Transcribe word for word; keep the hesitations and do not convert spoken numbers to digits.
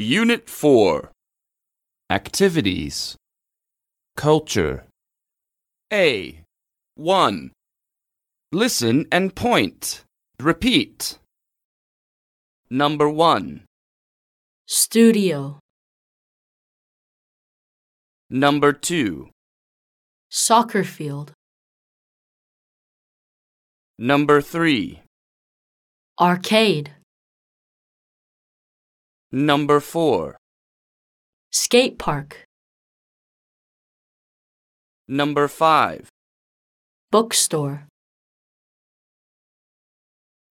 Unit four. Activities. Culture. A. one. Listen and point. Repeat. Number one. Studio. Number two. Soccer field. Number three. Arcade. Number four. Skate park. Number five. Bookstore.